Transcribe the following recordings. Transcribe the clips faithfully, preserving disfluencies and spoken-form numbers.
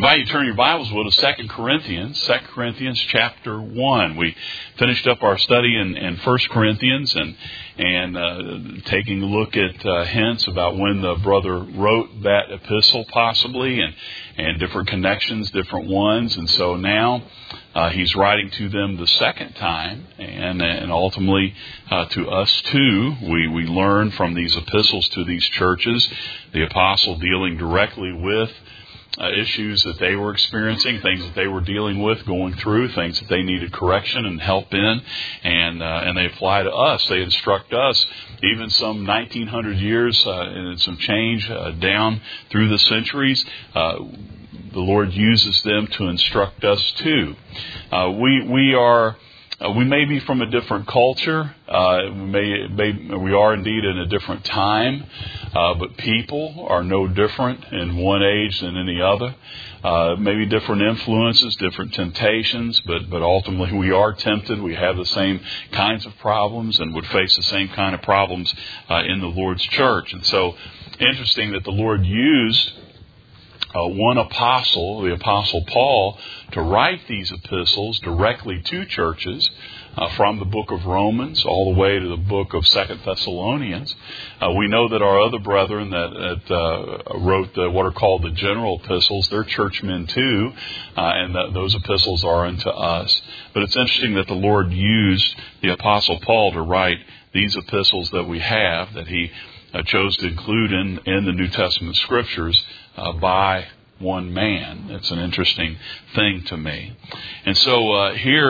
invite you to turn your Bibles with us, Second Corinthians, Second Corinthians chapter one. We finished up our study in, in First Corinthians and and uh, taking a look at uh, hints about when the brother wrote that epistle possibly, and, and different connections, different ones. And so now uh, he's writing to them the second time, and, and ultimately uh, to us too. We, we learn from these epistles to these churches, the apostle dealing directly with Uh, issues that they were experiencing, things that they were dealing with, going through, things that they needed correction and help in, and uh, and they apply to us. They instruct us, even some nineteen hundred years uh, and some change uh, down through the centuries. Uh, the Lord uses them to instruct us too. Uh, we we are. Uh, we may be from a different culture. Uh, we may, may we are indeed in a different time, uh, but people are no different in one age than any other. Uh, maybe different influences, different temptations, but but ultimately we are tempted. We have the same kinds of problems and would face the same kind of problems uh, in the Lord's church. And so, interesting that the Lord used Uh, one apostle, the Apostle Paul, to write these epistles directly to churches uh, from the book of Romans all the way to the book of Second Thessalonians. Uh, we know that our other brethren that, that uh, wrote the, what are called the general epistles, they're churchmen too, uh, and that those epistles are unto us. But it's interesting that the Lord used the Apostle Paul to write these epistles that we have, that he uh, chose to include in, in the New Testament Scriptures Uh, by one man. It's an interesting thing to me. And so uh, here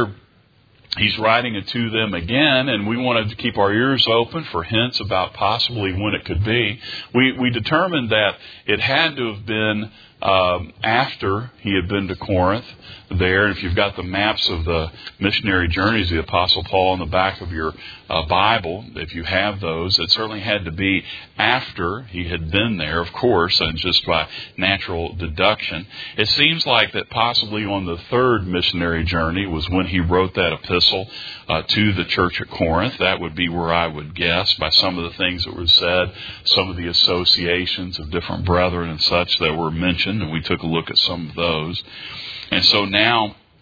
he's writing it to them again, and we wanted to keep our ears open for hints about possibly when it could be. We we determined that it had to have been um, after he had been to Corinth there. If you've got the maps of the missionary journeys of the Apostle Paul in the back of your uh, Bible, if you have those, it certainly had to be after he had been there, of course, and just by natural deduction. It seems like that possibly on the third missionary journey was when he wrote that epistle uh, to the church at Corinth. That would be where I would guess, by some of the things that were said, some of the associations of different brethren and such that were mentioned, and we took a look at some of those. And so now,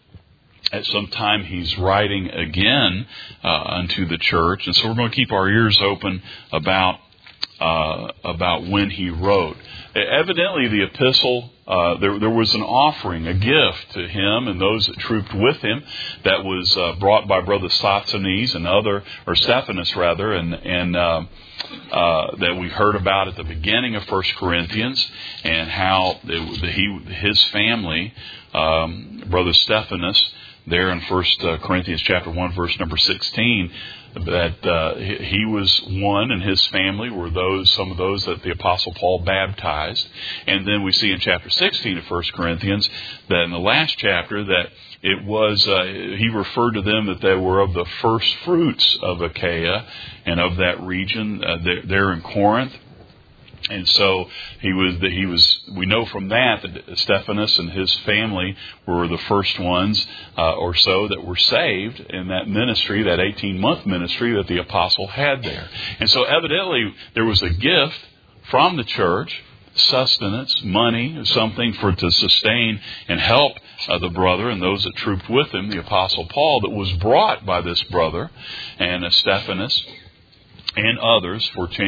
at some time, he's writing again uh, unto the church, and so we're going to keep our ears open about uh, about when he wrote. Evidently, the epistle, uh, there, there was an offering, a gift to him and those that trooped with him that was uh, brought by Brother Sosthenes and other, or Stephanus rather, and and uh, uh, that we heard about at the beginning of First Corinthians, and how it, he his family, um, Brother Stephanus, there in First Corinthians chapter one, verse number sixteen, that uh, he was one, and his family were those, some of those that the Apostle Paul baptized. And then we see in chapter sixteen of First Corinthians that in the last chapter that it was, uh, he referred to them that they were of the first fruits of Achaia and of that region uh, there, there in Corinth. And so he was. He was. We know from that that Stephanus and his family were the first ones, uh, or so, that were saved in that ministry, that eighteen-month ministry that the apostle had there. And so, evidently, there was a gift from the church, sustenance, money, something for to sustain and help uh, the brother and those that trooped with him, the Apostle Paul, that was brought by this brother and uh, Stephanus and others,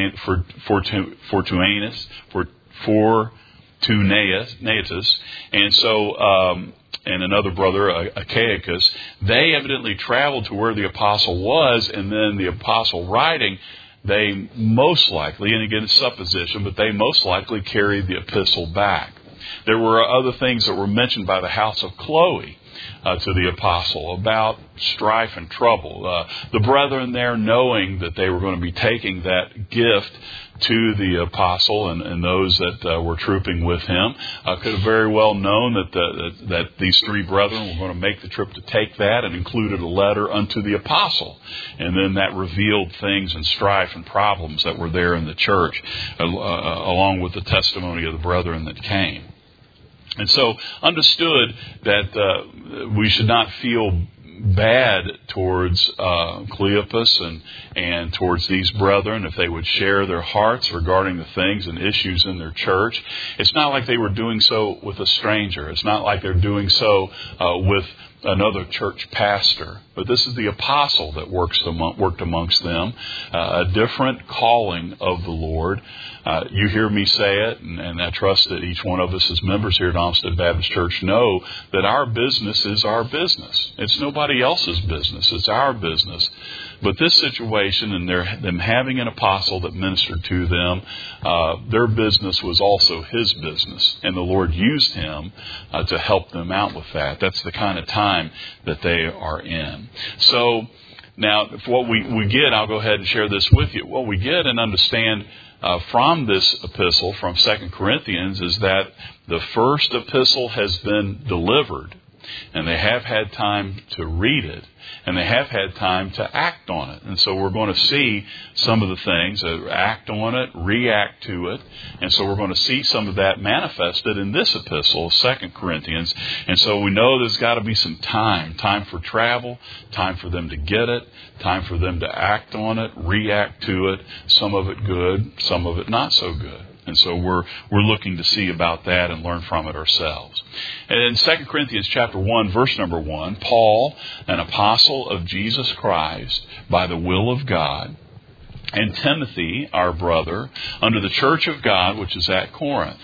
Fortunatus, Fortunatus, and so um, and another brother, Achaicus. They evidently traveled to where the apostle was, and then the apostle writing, they most likely, and again it's supposition, but they most likely carried the epistle back. There were other things that were mentioned by the house of Chloe Uh, to the apostle about strife and trouble. Uh, the brethren there, knowing that they were going to be taking that gift to the apostle and, and those that uh, were trooping with him, uh, could have very well known that, the, that that these three brethren were going to make the trip to take that, and included a letter unto the apostle. And then that revealed things and strife and problems that were there in the church, uh, uh, along with the testimony of the brethren that came. And so understood that uh, we should not feel bad towards uh, Cleopas and, and towards these brethren if they would share their hearts regarding the things and issues in their church. It's not like they were doing so with a stranger. It's not like they're doing so uh, with another church pastor. But this is the apostle that works among, worked amongst them, uh, a different calling of the Lord. Uh, you hear me say it, and, and I trust that each one of us as members here at Olmsted Baptist Church know that our business is our business. It's nobody else's business. It's our business. But this situation and their, them having an apostle that ministered to them, uh, their business was also his business. And the Lord used him uh, to help them out with that. That's the kind of time that they are in. So now what we, we get, I'll go ahead and share this with you. What we get and understand uh, from this epistle, from Second Corinthians, is that the first epistle has been delivered. And they have had time to read it, and they have had time to act on it. And so we're going to see some of the things, uh, act on it, react to it. And so we're going to see some of that manifested in this epistle, Second Corinthians. And so we know there's got to be some time, time for travel, time for them to get it, time for them to act on it, react to it, some of it good, some of it not so good. And so we're we're looking to see about that and learn from it ourselves. And in Second Corinthians chapter one, verse number one, Paul, an apostle of Jesus Christ by the will of God, and Timothy, our brother, under the church of God, which is at Corinth.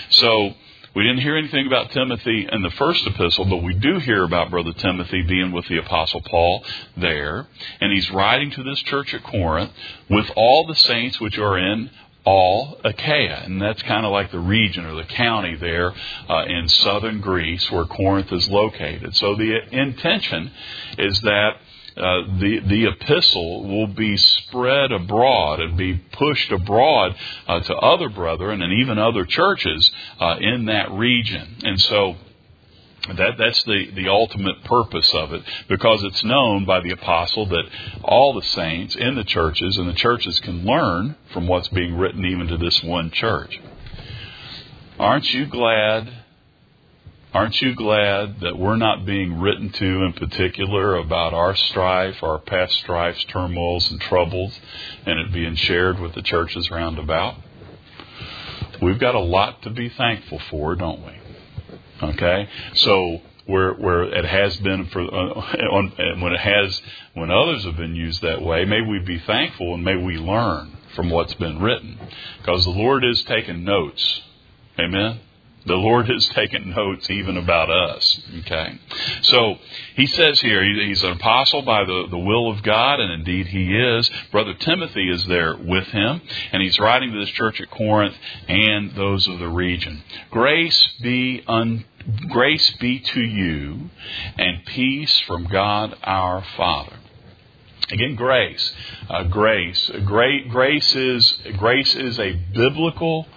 So we didn't hear anything about Timothy in the first epistle, but we do hear about Brother Timothy being with the Apostle Paul there. And he's writing to this church at Corinth with all the saints which are in all Achaia, and that's kind of like the region or the county there uh, in southern Greece where Corinth is located. So the intention is that uh, the the epistle will be spread abroad and be pushed abroad uh, to other brethren and even other churches uh, in that region. And so That that's the, the ultimate purpose of it, because it's known by the apostle that all the saints in the churches and the churches can learn from what's being written even to this one church. Aren't you glad? Aren't you glad that we're not being written to in particular about our strife, our past strifes, turmoils, and troubles, and it being shared with the churches round about? We've got a lot to be thankful for, don't we? Okay, so where where it has been for uh, on, when it has when others have been used that way, may we be thankful and may we learn from what's been written, because the Lord is taking notes. Amen. The Lord has taken notes even about us. Okay, so he says here he's an apostle by the, the will of God, and indeed he is. Brother Timothy is there with him, and he's writing to this church at Corinth and those of the region. Grace be un, grace be to you, and peace from God our Father. Again, grace, uh, grace, great grace is grace is a biblical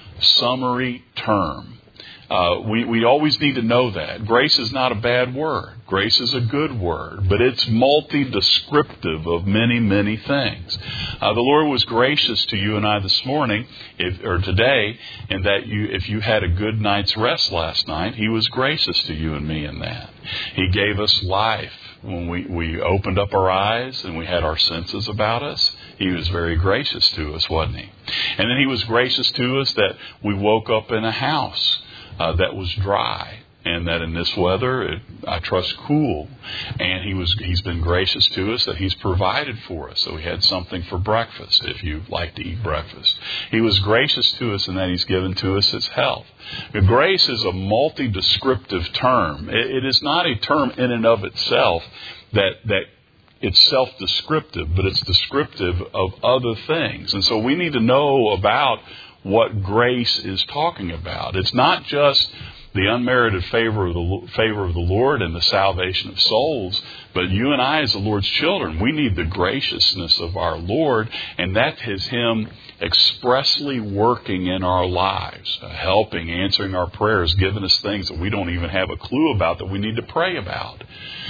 summary term. Uh, we, we always need to know that. Grace is not a bad word. Grace is a good word, but it's multi-descriptive of many, many things. Uh, the Lord was gracious to you and I this morning, if, or today, in that you, if you had a good night's rest last night, He was gracious to you and me in that. He gave us life. When we, we opened up our eyes and we had our senses about us, He was very gracious to us, wasn't He? And then He was gracious to us that we woke up in a house Uh, that was dry, and that in this weather, it, I trust, cool. And he was, he's been gracious to us that He's provided for us. So we had something for breakfast, if you like to eat breakfast. He was gracious to us in that He's given to us His health. Grace is a multi-descriptive term. It, it is not a term in and of itself that that it's self-descriptive, but it's descriptive of other things. And so we need to know about what grace is talking about. It's not just the unmerited favor of the favor of the Lord and the salvation of souls, but you and I as the Lord's children, we need the graciousness of our Lord, and that is Him expressly working in our lives, uh, helping, answering our prayers, giving us things that we don't even have a clue about that we need to pray about,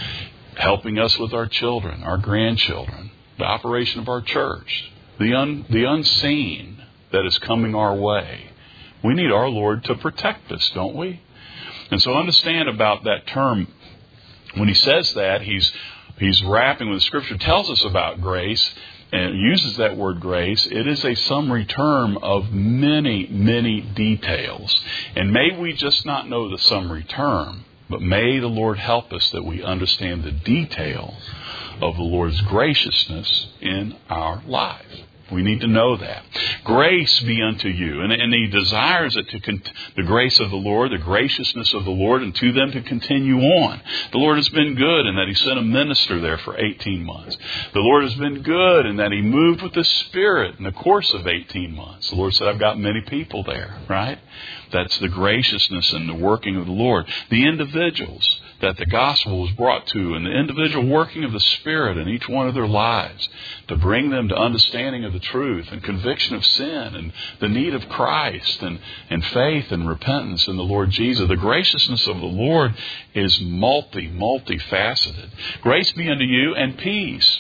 helping us with our children, our grandchildren, the operation of our church, the un, the unseen that is coming our way. We need our Lord to protect us, don't we? And so understand about that term when he says that, he's he's wrapping, when the Scripture tells us about grace and uses that word grace, it is a summary term of many, many details. And may we just not know the summary term, but may the Lord help us that we understand the detail of the Lord's graciousness in our lives. We need to know that. Grace be unto you. And, and he desires it to con- the grace of the Lord, the graciousness of the Lord, and to them to continue on. The Lord has been good in that he sent a minister there for eighteen months. The Lord has been good in that he moved with the Spirit in the course of eighteen months. The Lord said, I've got many people there, right? That's the graciousness and the working of the Lord. The individuals that the gospel was brought to, and the individual working of the Spirit in each one of their lives to bring them to understanding of the truth and conviction of sin and the need of Christ and, and faith and repentance in the Lord Jesus. The graciousness of the Lord is multi, multifaceted. Grace be unto you and peace.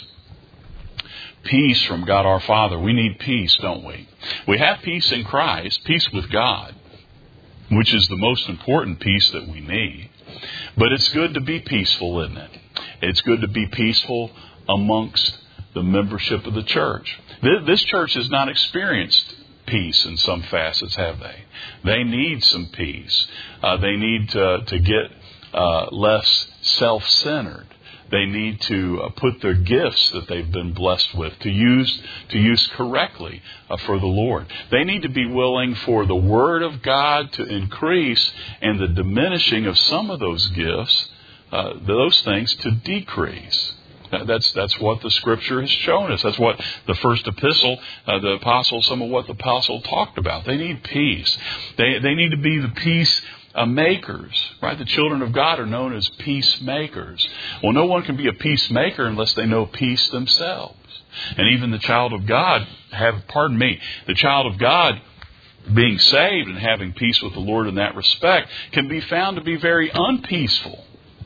Peace from God our Father. We need peace, don't we? We have peace in Christ, peace with God, which is the most important peace that we need. But it's good to be peaceful, isn't it? It's good to be peaceful amongst the membership of the church. This church has not experienced peace in some facets, have they? They need some peace. Uh, they need to, to get uh, less self-centered. They need to uh, put their gifts that they've been blessed with to use to use correctly uh, for the Lord. They need to be willing for the Word of God to increase and the diminishing of some of those gifts, uh, those things to decrease. That's that's what the Scripture has shown us. That's what the first epistle, uh, the apostle, some of what the apostle talked about. They need peace. They they need to be the peace Uh, makers, right? The children of God are known as peacemakers. Well, no one can be a peacemaker unless they know peace themselves. And even the child of God have, pardon me, the child of God being saved and having peace with the Lord in that respect can be found to be very unpeaceful.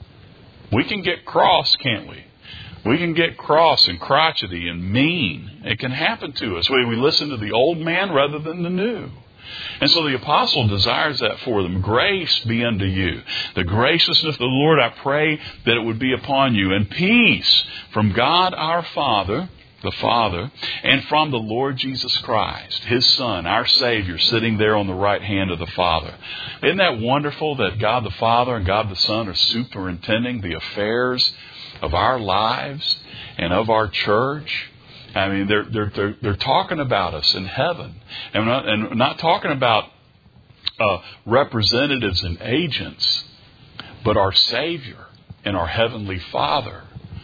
We can get cross, can't we? We can get cross and crotchety and mean. It can happen to us. We, we listen to the old man rather than the new. And so the apostle desires that for them. Grace be unto you. The graciousness of the Lord, I pray that it would be upon you. And peace from God our Father, the Father, and from the Lord Jesus Christ, His Son, our Savior, sitting there on the right hand of the Father. Isn't that wonderful that God the Father and God the Son are superintending the affairs of our lives and of our church? I mean, they're they're they're, they're talking about us in heaven, and we're not, and we're not talking about uh, representatives and agents, but our Savior and our Heavenly Father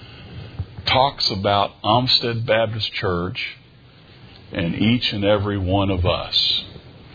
talks about Olmsted Baptist Church and each and every one of us.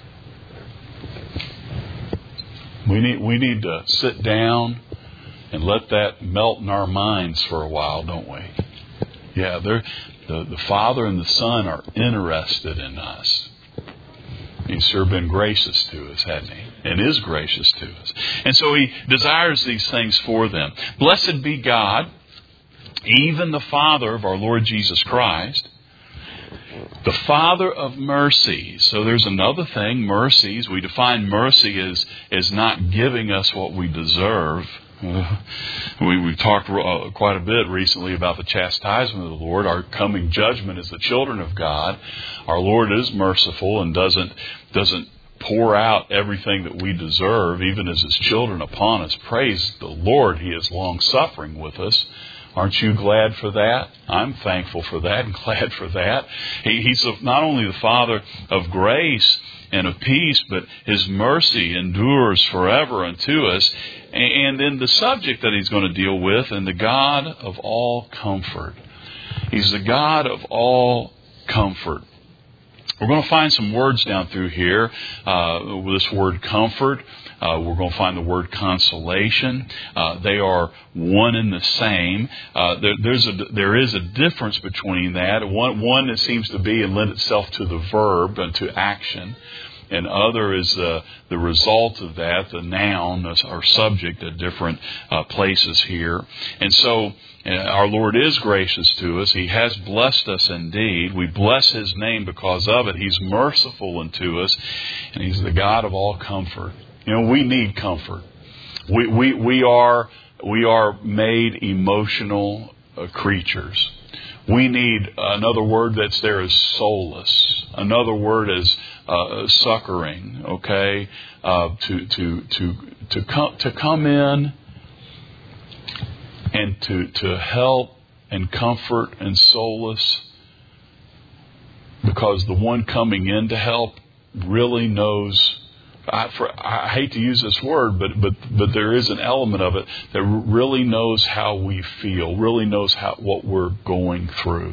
We need we need to sit down and let that melt in our minds for a while, don't we? Yeah, they're. The, the Father and the Son are interested in us. He's sure been gracious to us, hasn't He? And is gracious to us. And so He desires these things for them. Blessed be God, even the Father of our Lord Jesus Christ, the Father of mercies. So there's another thing, mercies. We define mercy as, as not giving us what we deserve. Uh, we, we've talked uh, quite a bit recently about the chastisement of the Lord. Our coming judgment as the children of God. Our Lord is merciful and doesn't doesn't pour out everything that we deserve, even as His children, upon us. Praise the Lord, He is long-suffering with us. Aren't you glad for that? I'm thankful for that and glad for that. He, he's not only the Father of grace and of peace, but His mercy endures forever unto us. And then the subject that He's going to deal with, and the God of all comfort. He's the God of all comfort. We're going to find some words down through here. Uh, this word comfort. Uh, we're going to find the word consolation. Uh, they are one and the same. Uh, there, there's a, there is a difference between that. One, one that seems to be and lend itself to the verb and to action. And other is uh, the result of that, the noun or subject at different uh, places here. And so uh, our Lord is gracious to us. He has blessed us indeed. We bless His name because of it. He's merciful unto us. And He's the God of all comfort. You know, we need comfort. We we we are we are made emotional uh, creatures. We need another word that's there is solace. Another word is uh, succoring. Okay, uh, to to to to come to come in and to to help and comfort and solace, because the one coming in to help really knows. I, for, I hate to use this word, but but but there is an element of it that really knows how we feel, really knows how what we're going through.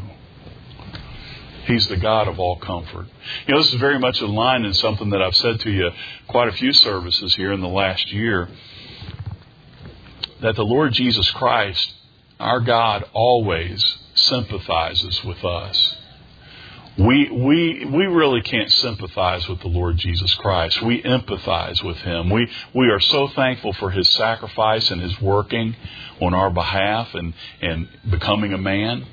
He's the God of all comfort. You know, this is very much in line in something that I've said to you quite a few services here in the last year, that the Lord Jesus Christ, our God, always sympathizes with us. We we we really can't sympathize with the Lord Jesus Christ. We empathize with Him. We we are so thankful for His sacrifice and His working on our behalf and, and becoming a man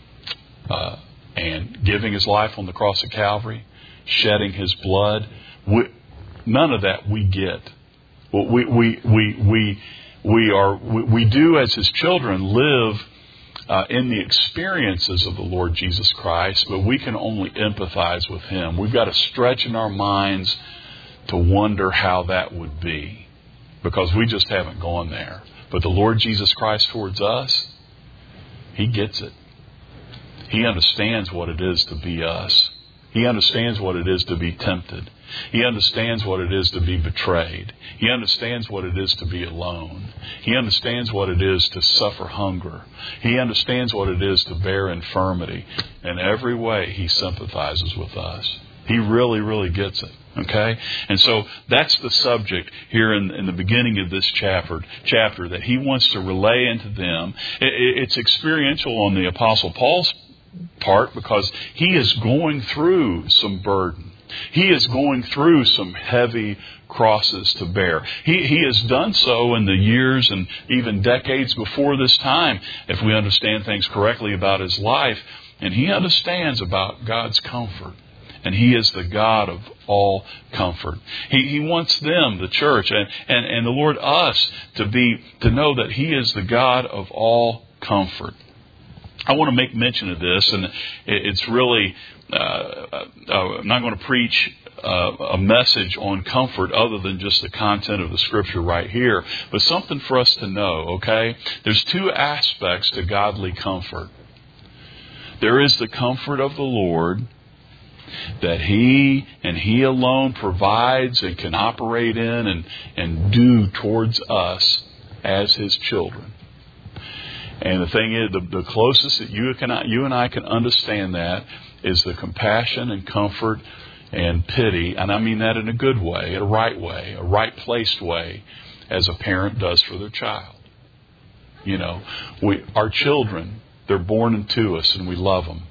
uh, and giving His life on the cross of Calvary, shedding His blood. We, none of that we get. We we we we we are we, we do as His children live Uh, in the experiences of the Lord Jesus Christ, but we can only empathize with Him. We've got to stretch in our minds to wonder how that would be, because we just haven't gone there. But the Lord Jesus Christ towards us, He gets it. He understands what it is to be us. He understands what it is to be tempted. He understands what it is to be betrayed. He understands what it is to be alone. He understands what it is to suffer hunger. He understands what it is to bear infirmity. In every way, He sympathizes with us. He really, really gets it. Okay? And so that's the subject here in, in the beginning of this chapter, chapter that he wants to relay into them. It, it's experiential on the Apostle Paul's part, because he is going through some burden. He is going through some heavy crosses to bear. He, he has done so in the years and even decades before this time, if we understand things correctly about his life. And he understands about God's comfort. And He is the God of all comfort. He, he wants them, the church, and, and, and the Lord, us, to be to know that He is the God of all comfort. I want to make mention of this, and it's really, uh, uh, I'm not going to preach uh, a message on comfort other than just the content of the Scripture right here, but something for us to know, okay? There's two aspects to godly comfort. There is the comfort of the Lord that He and He alone provides and can operate in and, and do towards us as His children. And the thing is, the, the closest that you can, you and I can understand that is the compassion and comfort and pity, and I mean that in a good way, a right way, a right-placed way, as a parent does for their child. You know, we, our children, they're born into us, and we love them.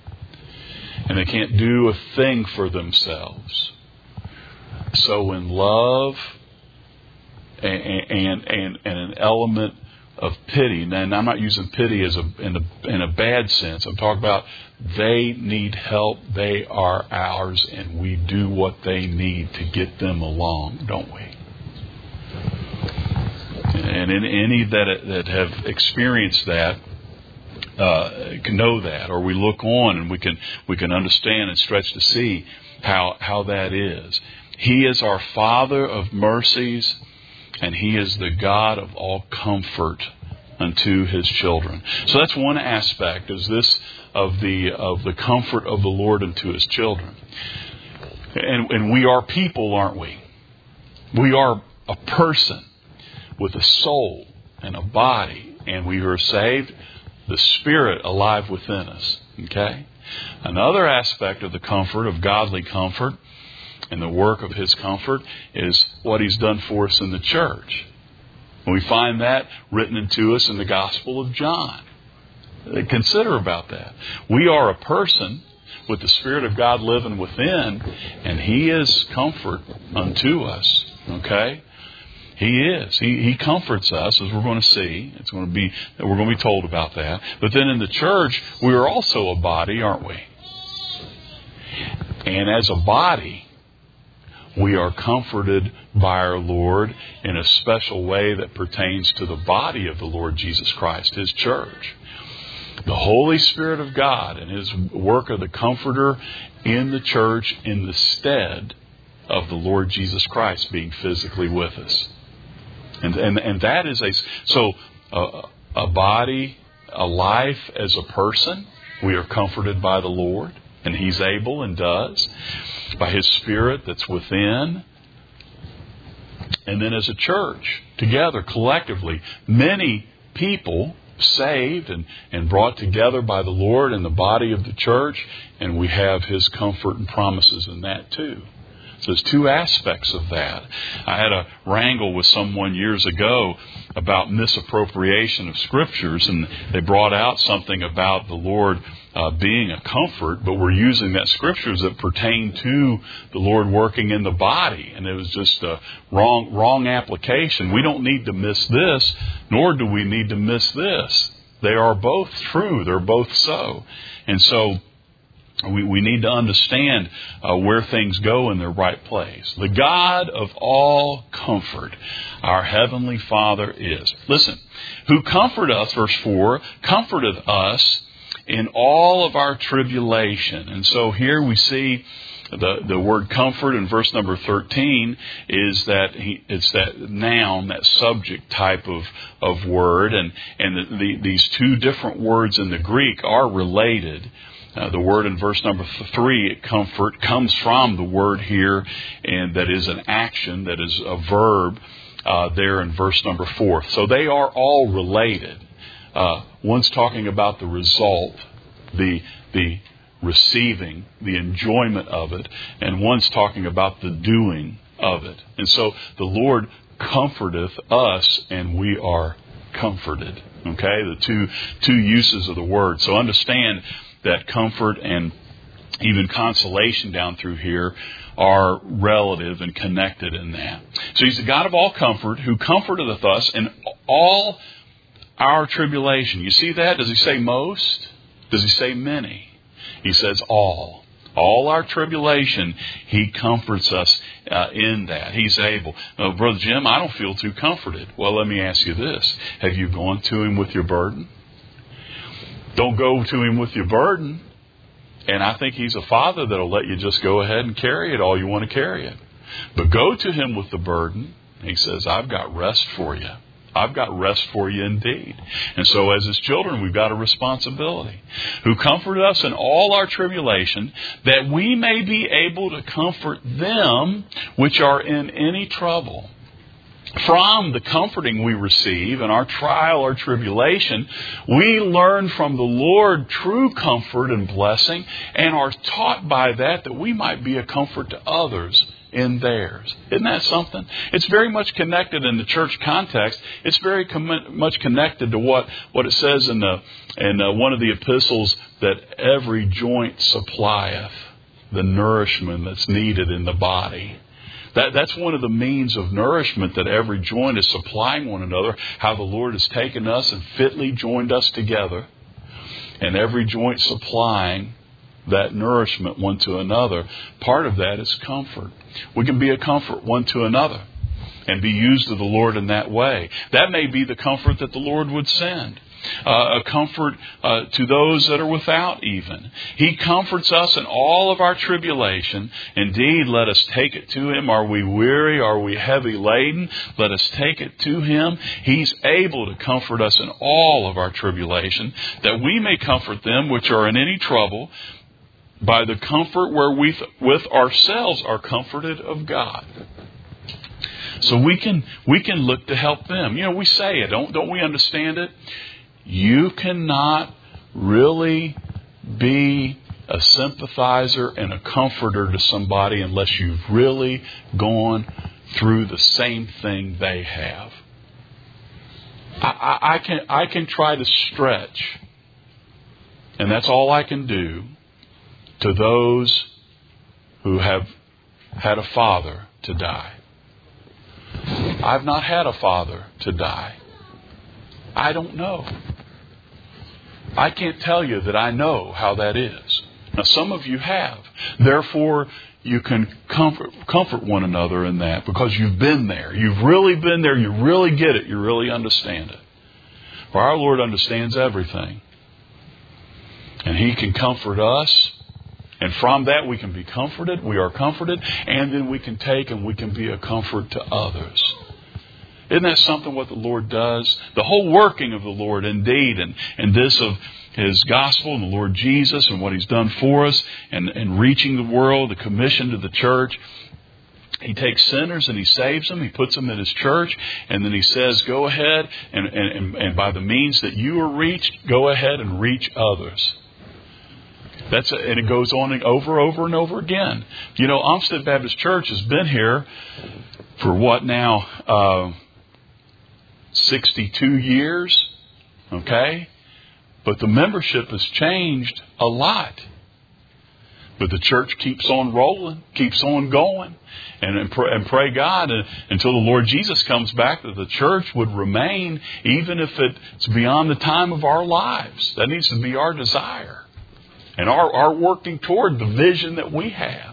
And they can't do a thing for themselves. So in love and, and, and, and an element of pity, and I'm not using pity as a in a in a bad sense. I'm talking about they need help. They are ours, and we do what they need to get them along, don't we? And in any that that have experienced that uh, can know that, or we look on and we can we can understand and stretch to see how how that is. He is our Father of mercies. And He is the God of all comfort unto His children. So that's one aspect, is this of the of the comfort of the Lord unto His children. And, and we are people, aren't we? We are a person with a soul and a body, and we are saved, the Spirit alive within us. Okay? Another aspect of the comfort, of godly comfort, and the work of His comfort, is what He's done for us in the church. And we find that written into us in the Gospel of John. Consider about that. We are a person with the Spirit of God living within, and He is comfort unto us. Okay? He is. He, he comforts us, as we're going to see. It's going to be, we're going to be told about that. But then in the church, we are also a body, aren't we? And as a body, we are comforted by our Lord in a special way that pertains to the body of the Lord Jesus Christ, His church. The Holy Spirit of God and His work of the Comforter in the church in the stead of the Lord Jesus Christ being physically with us. And and, and that is a... So uh, a body, a life as a person, we are comforted by the Lord. And He's able and does. By His Spirit that's within. And then as a church, together, collectively, many people saved and, and brought together by the Lord in the body of the church. And we have His comfort and promises in that too. So there's two aspects of that. I had a wrangle with someone years ago about misappropriation of Scriptures, and they brought out something about the Lord uh, being a comfort, but we're using that Scriptures that pertain to the Lord working in the body, and it was just a wrong, wrong application. We don't need to miss this, nor do we need to miss this. They are both true. They're both so. And so We, we need to understand uh, where things go in their right place. The God of all comfort, our Heavenly Father is. Listen, who comfort us, verse four, comforteth us in all of our tribulation. And so here we see the, the word comfort in verse number thirteen is that he, it's that noun, that subject type of, of word. And, and the, the, these two different words in the Greek are related. Uh, the word in verse number three, comfort, comes from the word here, and that is an action, that is a verb uh, there in verse number four. So they are all related. Uh, one's talking about the result, the the receiving, the enjoyment of it, and one's talking about the doing of it. And so the Lord comforteth us, and we are comforted. Okay, the two two uses of the word. So understand that comfort and even consolation down through here are relative and connected in that. So He's the God of all comfort, who comforteth us in all our tribulation. You see that? Does He say most? Does He say many? He says all. All our tribulation, He comforts us uh, in that. He's able. Uh, Brother Jim, I don't feel too comforted. Well, let me ask you this. Have you gone to Him with your burden? Don't go to Him with your burden. And I think He's a Father that'll let you just go ahead and carry it all you want to carry it. But go to Him with the burden. He says, I've got rest for you. I've got rest for you indeed. And so as His children, we've got a responsibility. Who comfort us in all our tribulation, that we may be able to comfort them which are in any trouble. From the comforting we receive in our trial or tribulation, we learn from the Lord true comfort and blessing, and are taught by that that we might be a comfort to others in theirs. Isn't that something? It's very much connected in the church context. It's very com- much connected to what, what it says in the in uh, one of the epistles, that every joint supplieth the nourishment that's needed in the body. That, that's one of the means of nourishment, that every joint is supplying one another. How the Lord has taken us and fitly joined us together. And every joint supplying that nourishment one to another. Part of that is comfort. We can be a comfort one to another and be used of the Lord in that way. That may be the comfort that the Lord would send. Uh, a comfort uh, to those that are without even. He comforts us in all of our tribulation. Indeed, let us take it to Him. Are we weary? Are we heavy laden? Let us take it to Him. He's able to comfort us in all of our tribulation, that we may comfort them which are in any trouble by the comfort wherewith with ourselves are comforted of God. So we can we can look to help them. You know, we say it, don't don't we understand it? You cannot really be a sympathizer and a comforter to somebody unless you've really gone through the same thing they have. I, I, I can I can try to stretch, and that's all I can do, to those who have had a father to die. I've not had a father to die. I don't know. I can't tell you that I know how that is. Now, some of you have. Therefore, you can comfort, comfort one another in that because you've been there. You've really been there. You really get it. You really understand it. For our Lord understands everything. And He can comfort us. And from that we can be comforted. We are comforted. And then we can take and we can be a comfort to others. Isn't that something what the Lord does? The whole working of the Lord indeed. And, and this of His gospel and the Lord Jesus and what He's done for us. And, and reaching the world, the commission to the church. He takes sinners and He saves them. He puts them in His church. And then He says, go ahead. And, and, and by the means that you are reached, go ahead and reach others. That's a, and it goes on over, over and over again. You know, Olmsted Baptist Church has been here for what now? Uh, sixty-two years. Okay? But the membership has changed a lot. But the church keeps on rolling, keeps on going. And, and, pray, and pray God uh, until the Lord Jesus comes back that the church would remain even if it's beyond the time of our lives. That needs to be our desire. And our, our working toward the vision that we have.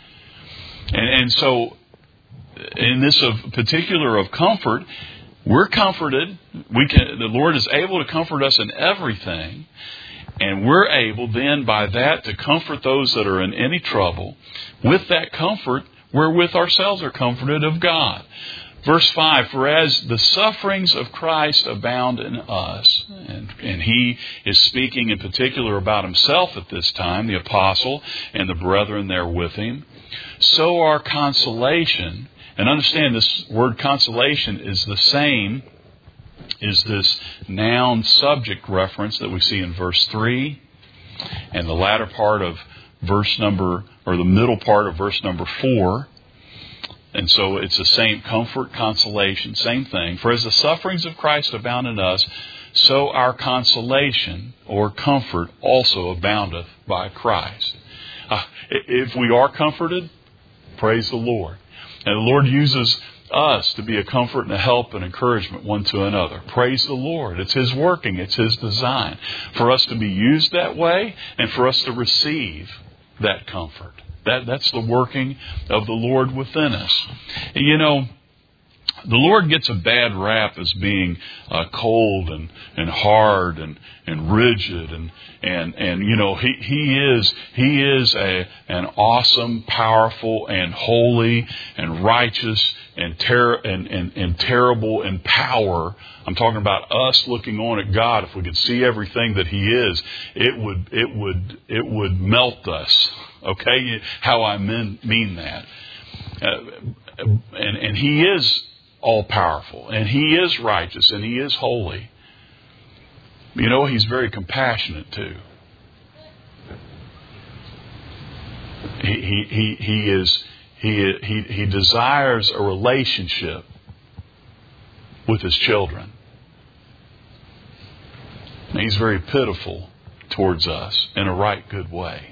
And, and so, in this of particular of comfort, we're comforted. We can. The Lord is able to comfort us in everything. And we're able then by that to comfort those that are in any trouble. With that comfort, wherewith ourselves are comforted of God. Verse five, for as the sufferings of Christ abound in us, and, and he is speaking in particular about himself at this time, the apostle and the brethren there with him, so our consolation, and understand this word consolation is the same as this noun subject reference that we see in verse three and the latter part of verse number, or the middle part of verse number four. And so it's the same comfort, consolation, same thing. For as the sufferings of Christ abound in us, so our consolation or comfort also aboundeth by Christ. Uh, if we are comforted, praise the Lord. And the Lord uses us to be a comfort and a help and encouragement one to another. Praise the Lord. It's His working. It's His design. For us to be used that way and for us to receive that comfort. That, that's the working of the Lord within us. And you know, the Lord gets a bad rap as being uh, cold and, and hard and, and rigid and, and, and you know, he, he is he is a an awesome, powerful and holy and righteous and ter- and, and, and terrible in power. I'm talking about us looking on at God. If we could see everything that He is, it would it would it would melt us. Okay, how I mean, mean that. Uh, and, and He is all-powerful, and He is righteous, and He is holy. You know, He's very compassionate, too. He, he, he, he, is, he, he, he desires a relationship with His children. And He's very pitiful towards us in a right good way.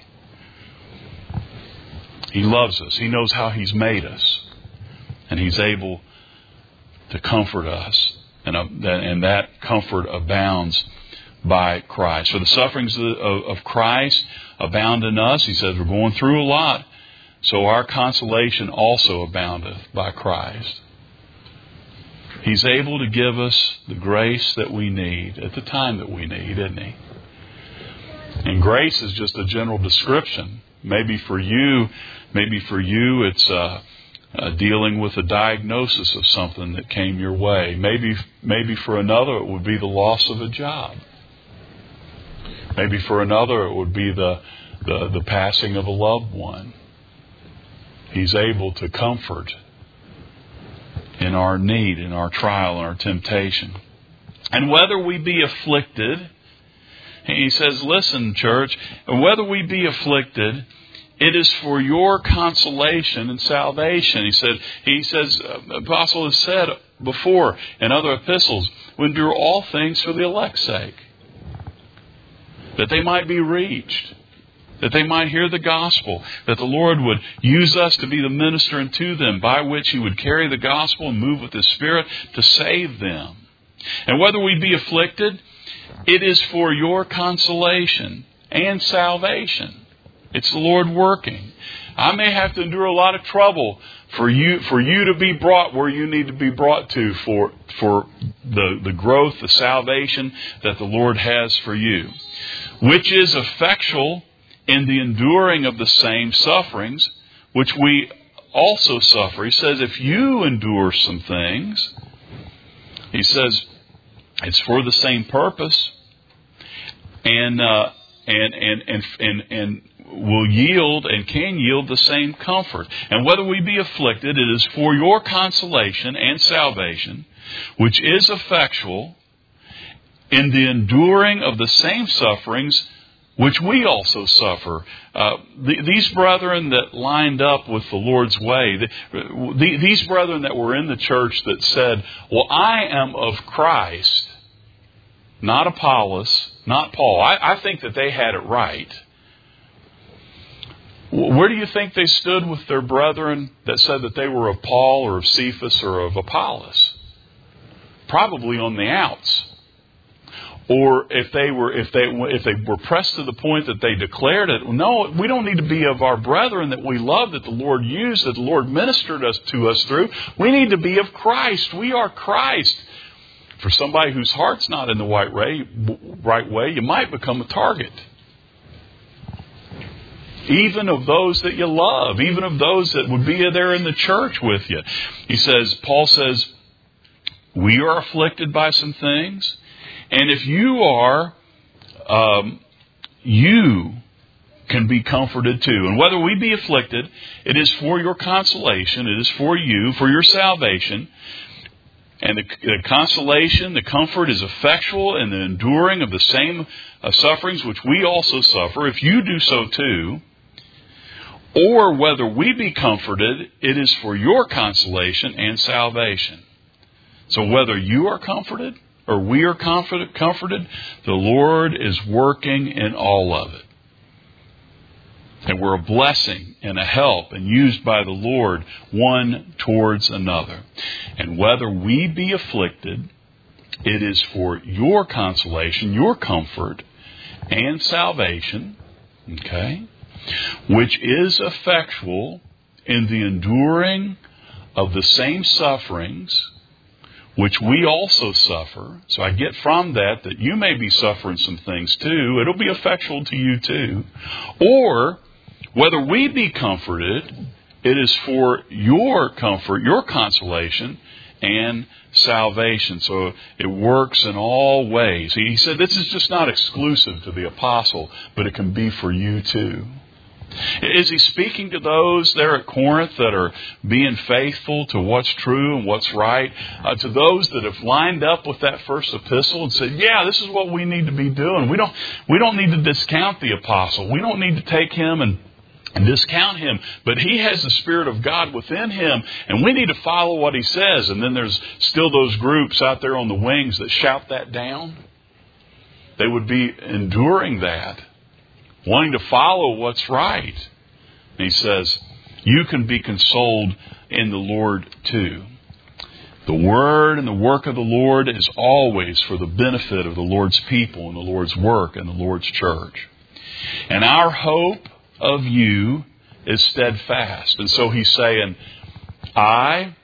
He loves us. He knows how He's made us. And He's able to comfort us. And, uh, and that comfort abounds by Christ. For the sufferings of, of Christ abound in us. He says we're going through a lot. So our consolation also aboundeth by Christ. He's able to give us the grace that we need at the time that we need, isn't He? And grace is just a general description. Maybe for you, maybe for you, it's uh, uh, dealing with a diagnosis of something that came your way. Maybe, maybe for another, it would be the loss of a job. Maybe for another, it would be the, the, the passing of a loved one. He's able to comfort in our need, in our trial, in our temptation. And whether we be afflicted, He says, listen, church, whether we be afflicted, it is for your consolation and salvation. He said, he says, the apostle has said before in other epistles, we endure all things for the elect's sake. That they might be reached. That they might hear the gospel. That the Lord would use us to be the minister unto them, by which He would carry the gospel and move with His Spirit to save them. And whether we be afflicted, it is for your consolation and salvation. It's the Lord working. I may have to endure a lot of trouble for you for you to be brought where you need to be brought to for for the, the growth, the salvation that the Lord has for you, which is effectual in the enduring of the same sufferings, which we also suffer. He says, if you endure some things, he says, it's for the same purpose, and uh, and, and and and and will yield and can yield the same comfort. And whether we be afflicted, it is for your consolation and salvation, which is effectual in the enduring of the same sufferings which we also suffer. Uh, the, these brethren that lined up with the Lord's way, the, the, these brethren that were in the church that said, well, I am of Christ, not Apollos, not Paul. I, I think that they had it right. Where do you think they stood with their brethren that said that they were of Paul or of Cephas or of Apollos? Probably on the outs. Or if they were if they if they were pressed to the point that they declared it, no, we don't need to be of our brethren that we love, that the Lord used, that the Lord ministered us to us through. We need to be of Christ. We are Christ. For somebody whose heart's not in the right way, right way, you might become a target. Even of those that you love, even of those that would be there in the church with you. He says, Paul says, we are afflicted by some things. And if you are, um, you can be comforted too. And whether we be afflicted, it is for your consolation. It is for you, for your salvation. And the, the consolation, the comfort is effectual in the enduring of the same uh, sufferings which we also suffer, if you do so too. Or whether we be comforted, it is for your consolation and salvation. So whether you are comforted or we are comforted, comforted, the Lord is working in all of it. And we're a blessing and a help and used by the Lord one towards another. And whether we be afflicted, it is for your consolation, your comfort, and salvation, okay, which is effectual in the enduring of the same sufferings which we also suffer. So I get from that that you may be suffering some things too. It'll be effectual to you too. Or whether we be comforted, it is for your comfort, your consolation, and salvation. So it works in all ways. He said this is just not exclusive to the apostle, but it can be for you too. Is he speaking to those there at Corinth that are being faithful to what's true and what's right? Uh, to those that have lined up with that first epistle and said, yeah, this is what we need to be doing. We don't, we don't need to discount the apostle. We don't need to take him and And discount him, but he has the Spirit of God within him, and we need to follow what he says. And then there's still those groups out there on the wings that shout that down. They would be enduring that, wanting to follow what's right. And he says, you can be consoled in the Lord too. The word and the work of the Lord is always for the benefit of the Lord's people and the Lord's work and the Lord's church. And our hope of you is steadfast. And so he's saying, I,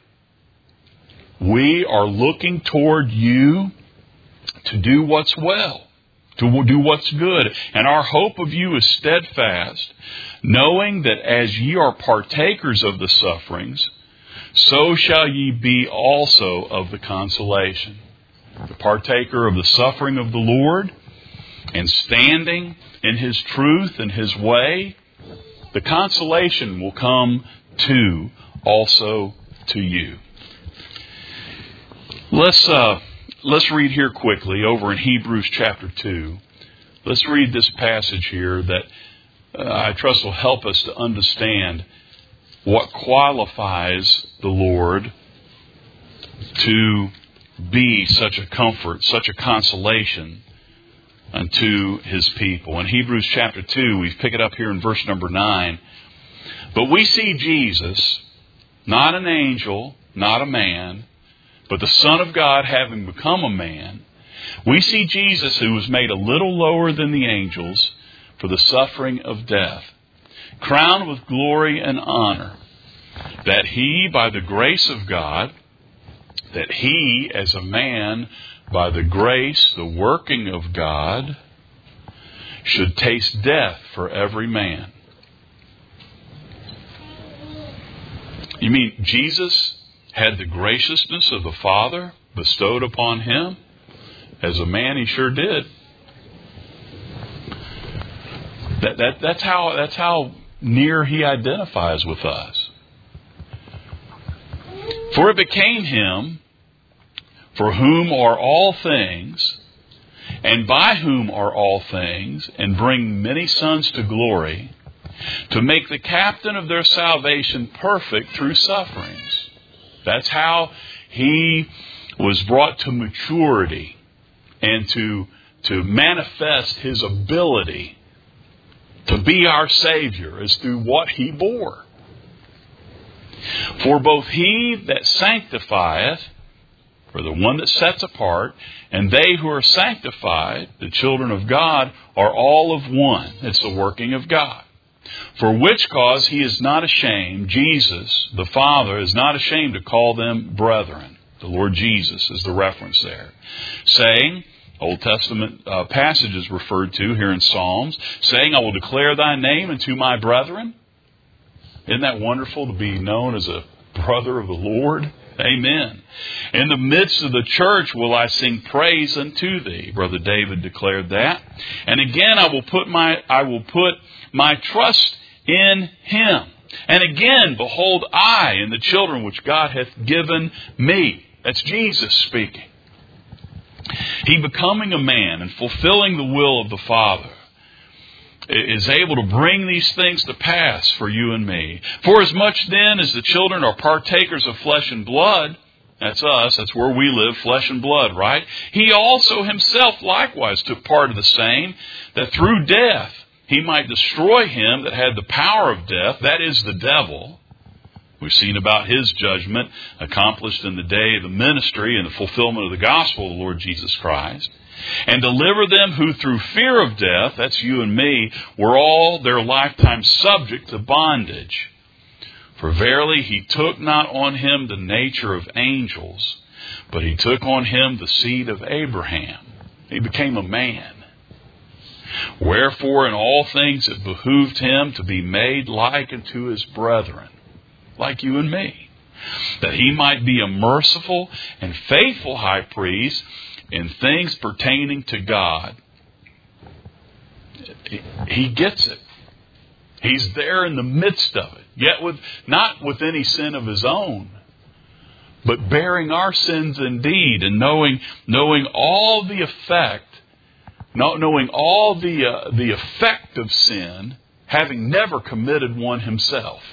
we are looking toward you to do what's well, to do what's good. And our hope of you is steadfast, knowing that as ye are partakers of the sufferings, so shall ye be also of the consolation. The partaker of the suffering of the Lord and standing in His truth and His way, the consolation will come to also to you. Let's uh, let's read here quickly over in Hebrews chapter two. Let's read this passage here that uh, I trust will help us to understand what qualifies the Lord to be such a comfort, such a consolation unto His people. In Hebrews chapter two, we pick it up here in verse number nine. But we see Jesus, not an angel, not a man, but the Son of God having become a man. We see Jesus, who was made a little lower than the angels for the suffering of death, crowned with glory and honor, that he, by the grace of God, that he, as a man, by the grace, the working of God, should taste death for every man. You mean Jesus had the graciousness of the Father bestowed upon him? As a man, he sure did. That, that, that's how, that's how near he identifies with us. For it became him, for whom are all things, and by whom are all things, and bring many sons to glory, to make the captain of their salvation perfect through sufferings. That's how he was brought to maturity and to, to manifest his ability to be our Savior, is through what he bore. For both he that sanctifieth, or the one that sets apart, and they who are sanctified, the children of God, are all of one. It's the working of God. For which cause he is not ashamed, Jesus, the Father, is not ashamed to call them brethren. The Lord Jesus is the reference there. Saying, Old Testament uh, passages referred to here in Psalms, saying, I will declare thy name unto my brethren. Isn't that wonderful to be known as a brother of the Lord? Amen. In the midst of the church will I sing praise unto thee. Brother David declared that. And again, I will put my, I will put my trust in him. And again, behold, I and the children which God hath given me. That's Jesus speaking. He, becoming a man and fulfilling the will of the Father, is able to bring these things to pass for you and me. For as much then as the children are partakers of flesh and blood, that's us, that's where we live, flesh and blood, right? He also himself likewise took part of the same, that through death he might destroy him that had the power of death, that is the devil. We've seen about his judgment accomplished in the day of the ministry and the fulfillment of the gospel of the Lord Jesus Christ. And deliver them who through fear of death, that's you and me, were all their lifetime subject to bondage. For verily he took not on him the nature of angels, but he took on him the seed of Abraham. He became a man. Wherefore in all things it behooved him to be made like unto his brethren, like you and me, that he might be a merciful and faithful high priest in things pertaining to God. He gets it. He's there in the midst of it, yet with not with any sin of his own, but bearing our sins indeed, and knowing knowing all the effect, not knowing all the uh, the effect of sin, having never committed one himself.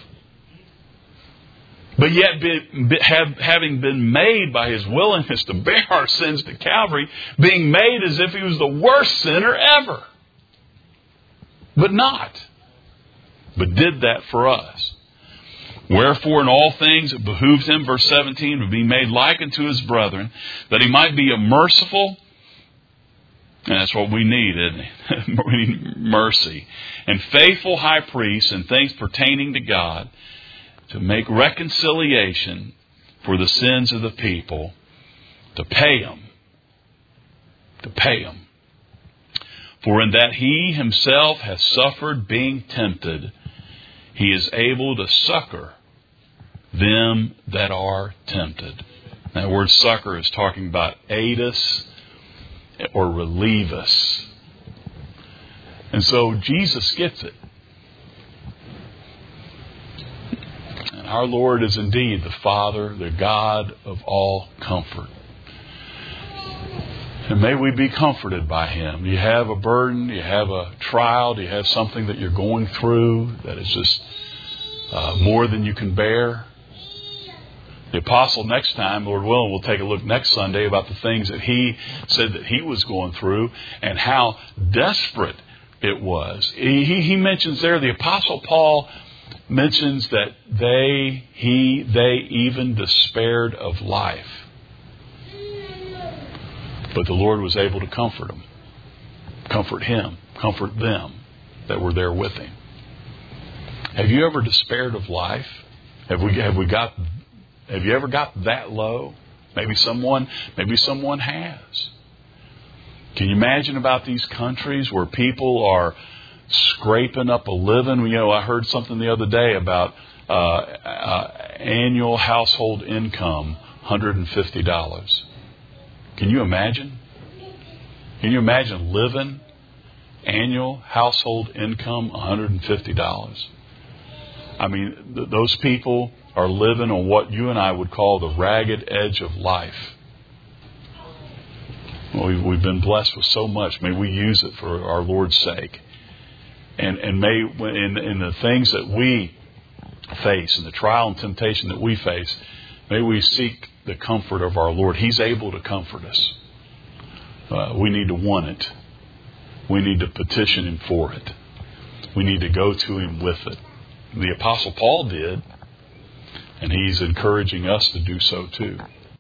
But yet, be, be, have, having been made by his willingness to bear our sins to Calvary, being made as if he was the worst sinner ever. But not. But did that for us. Wherefore in all things it behooved him, verse seventeen, to be made like unto his brethren, that he might be a merciful, and that's what we need, isn't it? We need mercy. And faithful high priest in things pertaining to God, to make reconciliation for the sins of the people, to pay them, to pay them. For in that he himself hath suffered being tempted, he is able to succor them that are tempted. That word succor is talking about aid us or relieve us. And so Jesus gets it. Our Lord is indeed the Father, the God of all comfort. And may we be comforted by him. You have a burden, you have a trial, you have something that you're going through that is just uh, more than you can bear. The apostle next time, Lord willing, we'll take a look next Sunday about the things that he said that he was going through and how desperate it was. He, he mentions there, the apostle Paul mentions that they, he, they even despaired of life. But the Lord was able to comfort them, comfort him, comfort them that were there with him. Have you ever despaired of life? Have we have we got have you ever got that low? Maybe someone maybe someone has. Can you imagine about these countries where people are scraping up a living? You know, I heard something the other day about uh, uh, annual household income, one hundred fifty dollars. Can you imagine? Can you imagine living annual household income, one hundred fifty dollars? I mean, th- those people are living on what you and I would call the ragged edge of life. Well, we've, we've been blessed with so much. May we use it for our Lord's sake. And and may in, in the things that we face, and the trial and temptation that we face, may we seek the comfort of our Lord. He's able to comfort us. Uh, we need to want it. We need to petition Him for it. We need to go to Him with it. The Apostle Paul did, and he's encouraging us to do so too.